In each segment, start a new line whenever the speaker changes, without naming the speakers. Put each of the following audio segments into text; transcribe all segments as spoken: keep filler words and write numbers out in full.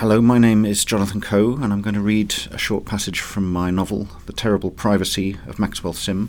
Hello, my name is Jonathan Coe, and I'm going to read a short passage from my novel, The Terrible Privacy of Maxwell Sim.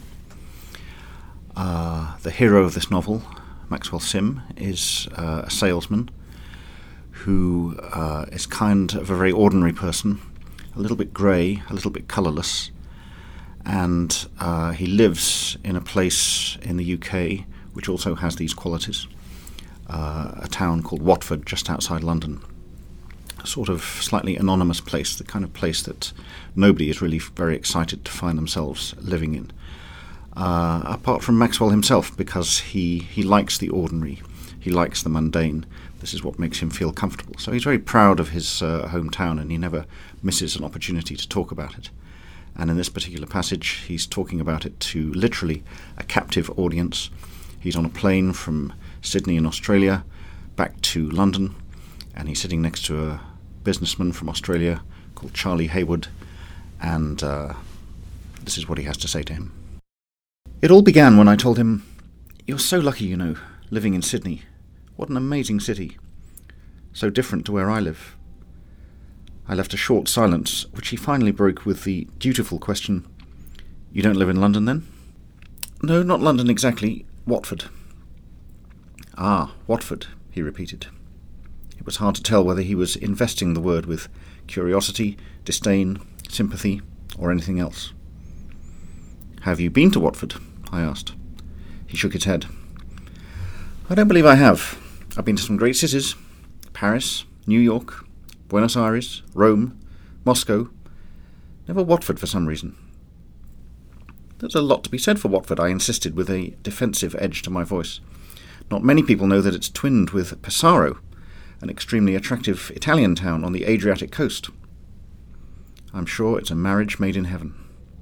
Uh, the hero of this novel, Maxwell Sim, is uh, a salesman who uh, is kind of a very ordinary person, a little bit grey, a little bit colourless, and uh, he lives in a place in the U K which also has these qualities, uh, a town called Watford, just outside London. A sort of slightly anonymous place, the kind of place that nobody is really very excited to find themselves living in. Uh, apart from Maxwell himself, because he, he likes the ordinary, he likes the mundane. This is what makes him feel comfortable. So he's very proud of his uh, hometown, and he never misses an opportunity to talk about it. And in this particular passage, he's talking about it to literally a captive audience. He's on a plane from Sydney in Australia back to London, and he's sitting next to a businessman from Australia called Charlie Haywood, and uh, this is what he has to say to him. It all began when I told him, "You're so lucky, you know, living in Sydney. What an amazing city. So different to where I live." I left a short silence, which he finally broke with the dutiful question, "You don't live in London, then?" "No, not London exactly. Watford." "Ah, Watford," he repeated. It was hard to tell whether he was investing the word with curiosity, disdain, sympathy, or anything else. "Have you been to Watford?" I asked. He shook his head. "I don't believe I have. I've been to some great cities. Paris, New York, Buenos Aires, Rome, Moscow. Never Watford for some reason." "There's a lot to be said for Watford," I insisted with a defensive edge to my voice. "Not many people know that it's twinned with Pesaro, an extremely attractive Italian town on the Adriatic coast. I'm sure it's a marriage made in heaven."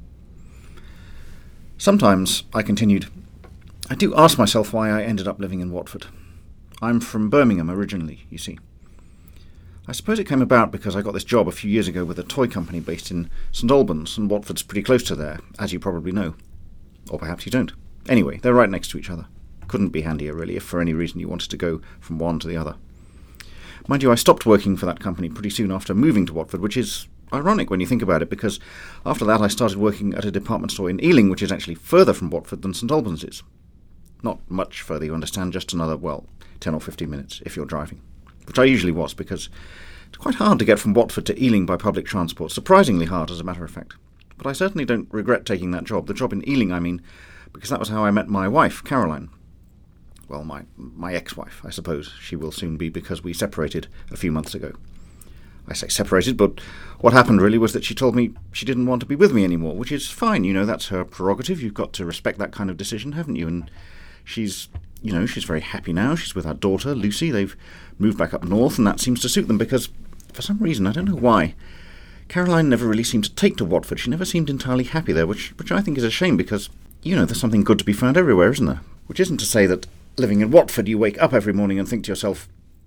"Sometimes," I continued, "I do ask myself why I ended up living in Watford. I'm from Birmingham originally, you see. I suppose it came about because I got this job a few years ago with a toy company based in St Albans, and Watford's pretty close to there, as you probably know. Or perhaps you don't. Anyway, they're right next to each other. Couldn't be handier, really, if for any reason you wanted to go from one to the other. Mind you, I stopped working for that company pretty soon after moving to Watford, which is ironic when you think about it, because after that I started working at a department store in Ealing, which is actually further from Watford than St Albans is. Not much further, you understand, just another, well, ten or fifteen minutes if you're driving. Which I usually was, because it's quite hard to get from Watford to Ealing by public transport, surprisingly hard, as a matter of fact. But I certainly don't regret taking that job, the job in Ealing, I mean, because that was how I met my wife, Caroline. Well, my my ex-wife, I suppose she will soon be, because we separated a few months ago. I say separated, but what happened really was that she told me she didn't want to be with me anymore, which is fine, you know, that's her prerogative. You've got to respect that kind of decision, haven't you? And she's, you know, she's very happy now. She's with our daughter, Lucy. They've moved back up north, and that seems to suit them, because for some reason, I don't know why, Caroline never really seemed to take to Watford. She never seemed entirely happy there, which which I think is a shame, because, you know, there's something good to be found everywhere, isn't there? Which isn't to say that living in Watford, you wake up every morning and think to yourself,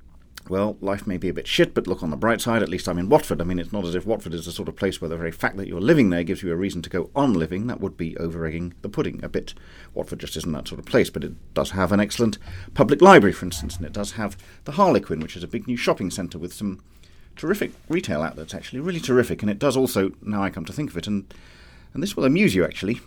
well, life may be a bit shit, but look on the bright side, at least I'm in Watford. I mean, it's not as if Watford is the sort of place where the very fact that you're living there gives you a reason to go on living. That would be over-egging the pudding a bit. Watford just isn't that sort of place, but it does have an excellent public library, for instance, and it does have the Harlequin, which is a big new shopping centre with some terrific retail outlets, actually, really terrific. And it does also, now I come to think of it, and, and this will amuse you, actually.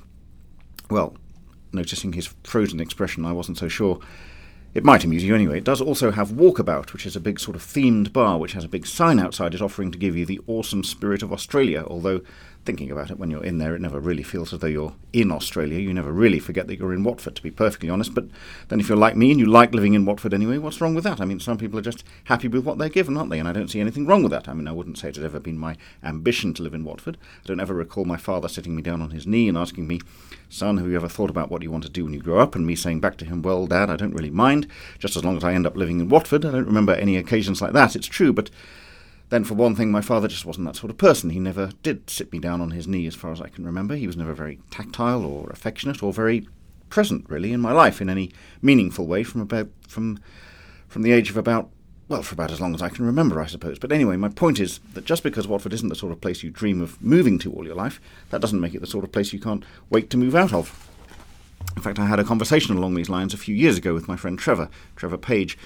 Well, noticing his frozen expression, I wasn't so sure. It might amuse you anyway. It does also have Walkabout, which is a big sort of themed bar, which has a big sign outside it offering to give you the awesome spirit of Australia, although thinking about it, when you're in there, it never really feels as though you're in Australia. You never really forget that you're in Watford, to be perfectly honest. But then if you're like me and you like living in Watford anyway, what's wrong with that? I mean, some people are just happy with what they're given, aren't they? And I don't see anything wrong with that. I mean, I wouldn't say it had ever been my ambition to live in Watford. I don't ever recall my father sitting me down on his knee and asking me, "Son, have you ever thought about what you want to do when you grow up?" And me saying back to him, "Well, Dad, I don't really mind, just as long as I end up living in Watford." I don't remember any occasions like that, it's true, but then for one thing, my father just wasn't that sort of person. He never did sit me down on his knee as far as I can remember. He was never very tactile or affectionate or very present, really, in my life in any meaningful way from about from from the age of about, well, for about as long as I can remember, I suppose. But anyway, my point is that just because Watford isn't the sort of place you dream of moving to all your life, that doesn't make it the sort of place you can't wait to move out of. In fact, I had a conversation along these lines a few years ago with my friend Trevor, Trevor Page,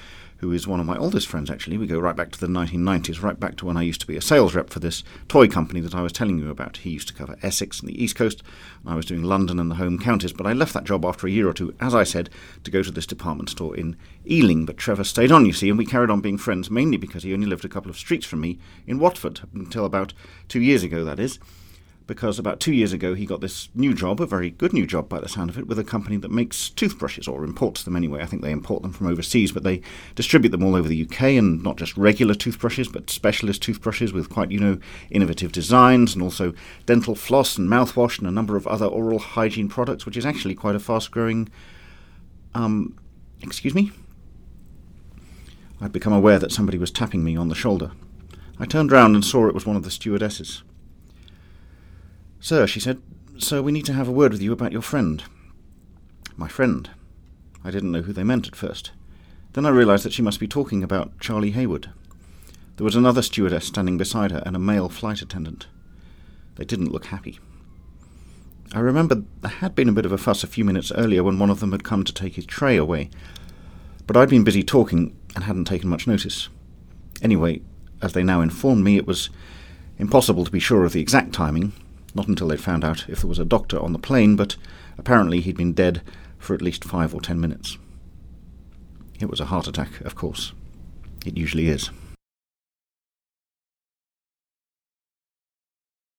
who is one of my oldest friends, actually. We go right back to the nineteen nineties, right back to when I used to be a sales rep for this toy company that I was telling you about. He used to cover Essex and the East Coast, and I was doing London and the home counties, but I left that job after a year or two, as I said, to go to this department store in Ealing. But Trevor stayed on, you see, and we carried on being friends, mainly because he only lived a couple of streets from me in Watford, until about two years ago, that is. Because about two years ago he got this new job, a very good new job by the sound of it, with a company that makes toothbrushes, or imports them anyway. I think they import them from overseas, but they distribute them all over the U K, and not just regular toothbrushes, but specialist toothbrushes with quite, you know, innovative designs, and also dental floss and mouthwash and a number of other oral hygiene products, which is actually quite a fast-growing... Um, excuse me? I'd become aware that somebody was tapping me on the shoulder. I turned round and saw it was one of the stewardesses. "Sir," she said, "sir, we need to have a word with you about your friend." My friend? I didn't know who they meant at first. Then I realised that she must be talking about Charlie Hayward. There was another stewardess standing beside her and a male flight attendant. They didn't look happy. I remembered there had been a bit of a fuss a few minutes earlier when one of them had come to take his tray away, but I'd been busy talking and hadn't taken much notice. Anyway, as they now informed me, it was impossible to be sure of the exact timing, not until they'd found out if there was a doctor on the plane, but apparently he'd been dead for at least five or ten minutes. It was a heart attack, of course. It usually is.